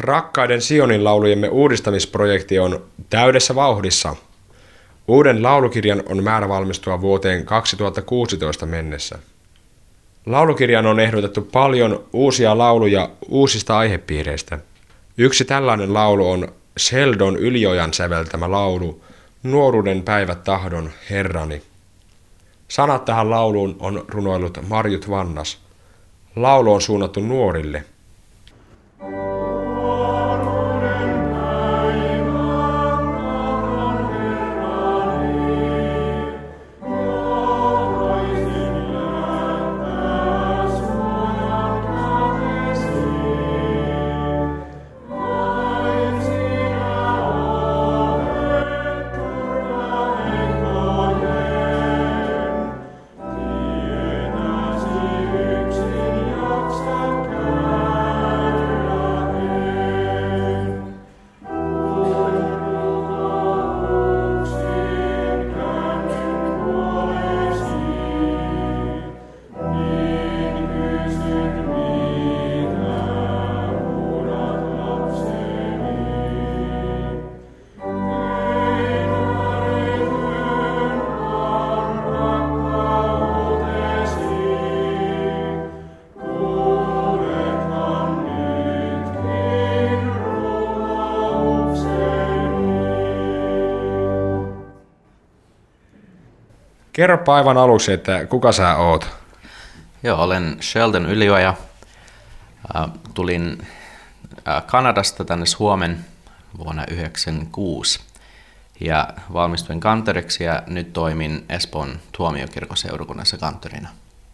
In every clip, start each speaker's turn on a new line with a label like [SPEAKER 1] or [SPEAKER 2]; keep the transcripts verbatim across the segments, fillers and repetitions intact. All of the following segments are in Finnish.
[SPEAKER 1] Rakkaiden Sionin laulujemme uudistamisprojekti on täydessä vauhdissa. Uuden laulukirjan on määrä valmistua vuoteen kaksituhattakuusitoista mennessä. Laulukirjaan on ehdotettu paljon uusia lauluja uusista aihepiireistä. Yksi tällainen laulu on Sheldon Yliojan säveltämä laulu Nuoruuden päivät tahdon Herrani. Sanat tähän lauluun on runoillut Marjut Vannas. Laulu on suunnattu nuorille. Kerropa aivan aluksi, että kuka sä oot?
[SPEAKER 2] Joo, olen Sheldon Ylioja. Tulin Kanadasta tänne Suomen vuonna yhdeksänkymmentäkuusi ja valmistuin kanttoriksi ja nyt toimin Espoon tuomiokirkkoseurakunnassa kanttorina.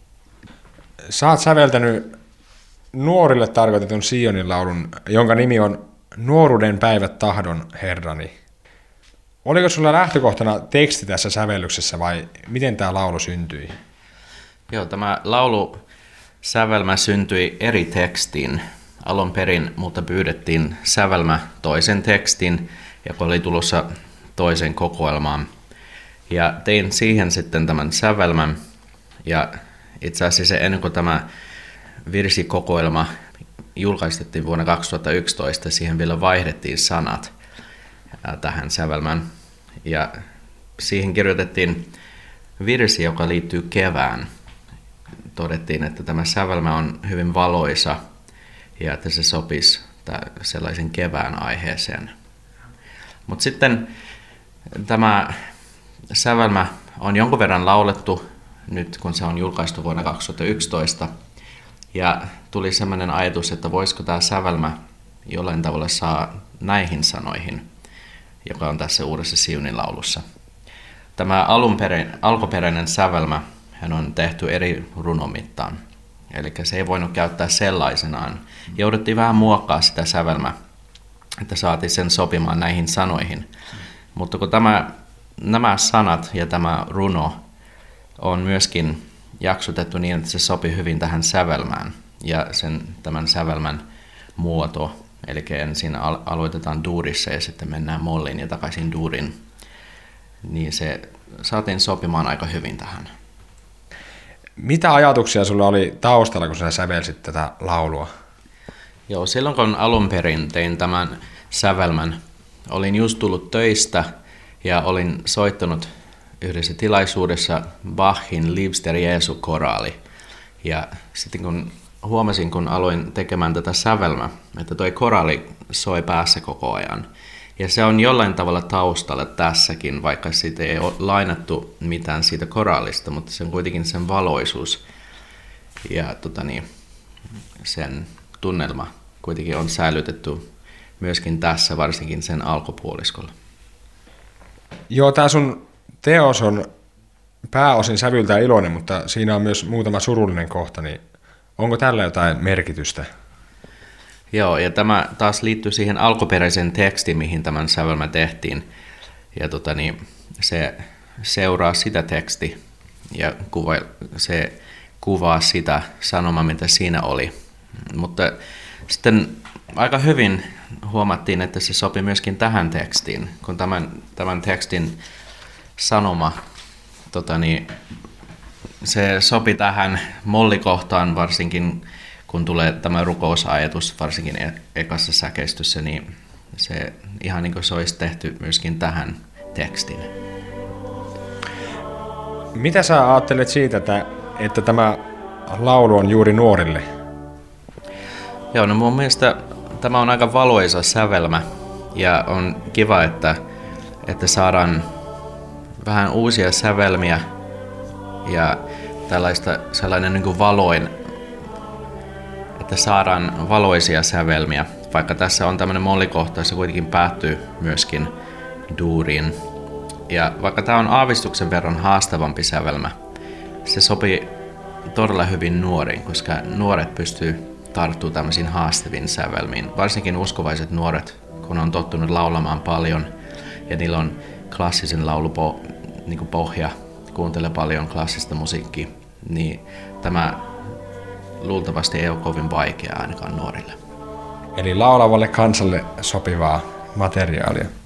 [SPEAKER 1] Sä oot säveltänyt nuorille tarkoitetun Sionin laulun, jonka nimi on Nuoruuden päivät tahdon Herrani. Oliko sulla lähtökohtana teksti tässä sävellyksessä vai miten tämä laulu syntyi?
[SPEAKER 2] Joo, tämä laulu sävelmä syntyi eri tekstiin alun perin, mutta pyydettiin sävelmä toisen tekstin, joka oli tulossa toisen kokoelmaan. Ja tein siihen sitten tämän sävelmän ja itse asiassa ennen kuin tämä virsikokoelma julkaistettiin vuonna kaksituhattayksitoista, siihen vielä vaihdettiin sanat tähän sävelmään. Ja siihen kirjoitettiin virsi, joka liittyy kevään. Todettiin, että tämä sävelmä on hyvin valoisa ja että se sopisi sellaisen kevään aiheeseen. Mutta sitten tämä sävelmä on jonkun verran laulettu nyt, kun se on julkaistu vuonna kaksituhattayksitoista. Ja tuli sellainen ajatus, että voisiko tämä sävelmä jollain tavalla saa näihin sanoihin, joka on tässä uudessa Sionin laulussa. Tämä alunperin, alkuperäinen sävelmä hän on tehty eri runomittaan. Eli se ei voinut käyttää sellaisenaan. Jouduttiin vähän muokkaa sitä sävelmää, että saatiin sen sopimaan näihin sanoihin. Mutta kun tämä, nämä sanat ja tämä runo on myöskin jaksotettu niin, että se sopii hyvin tähän sävelmään ja sen, tämän sävelmän muoto. Eli ensin aloitetaan duurissa ja sitten mennään molliin ja takaisin duurin. Niin se saatiin sopimaan aika hyvin tähän.
[SPEAKER 1] Mitä ajatuksia sulla oli taustalla, kun sä sävelsit tätä laulua?
[SPEAKER 2] Joo, silloin kun alun perin tein tämän sävelmän, olin just tullut töistä ja olin soittanut yhdessä tilaisuudessa Bachin Liebster Jesu-koraali. Ja sitten kun huomasin, kun aloin tekemään tätä sävelmää, että toi koraali soi päässä koko ajan. Ja se on jollain tavalla taustalla tässäkin, vaikka siitä ei ole lainattu mitään siitä koraalista, mutta se on kuitenkin sen valoisuus ja tota niin, sen tunnelma kuitenkin on säilytetty myöskin tässä, varsinkin sen alkupuoliskolla.
[SPEAKER 1] Joo, tämä sun teos on pääosin sävyltään iloinen, mutta siinä on myös muutama surullinen kohta, niin onko tällä jotain merkitystä?
[SPEAKER 2] Joo, ja tämä taas liittyy siihen alkuperäiseen tekstiin, mihin tämän sävelmä tehtiin. Ja tota niin, se seuraa sitä teksti ja kuva, se kuvaa sitä sanomaa, mitä siinä oli. Mutta sitten aika hyvin huomattiin, että se sopi myöskin tähän tekstiin, kun tämän, tämän tekstin sanoma tota niin, se sopi tähän mollikohtaan varsinkin, kun tulee tämä rukousajatus, varsinkin e- ekassa säkeistössä, niin se ihan niin kuin se olisi tehty myöskin tähän tekstiin.
[SPEAKER 1] Mitä sä ajattelet siitä, että, että tämä laulu on juuri nuorille?
[SPEAKER 2] Joo, no mun mielestä tämä on aika valoisa sävelmä ja on kiva, että, että saadaan vähän uusia sävelmiä ja tällaista sellainen niin kuin valoin, että saadaan valoisia sävelmiä, vaikka tässä on tämmöinen mollikohta, se kuitenkin päättyy myöskin duuriin. Ja vaikka tämä on aavistuksen verran haastavampi sävelmä, se sopii todella hyvin nuoriin, koska nuoret pystyy tarttumaan tämmöisiin haastaviin sävelmiin. Varsinkin uskovaiset nuoret, kun on tottunut laulamaan paljon ja niillä on klassisen laulupohja, kuuntelee paljon klassista musiikkia, niin tämä luultavasti ei ole kovin vaikeaa ainakaan nuorille.
[SPEAKER 1] Eli laulavalle kansalle sopivaa materiaalia.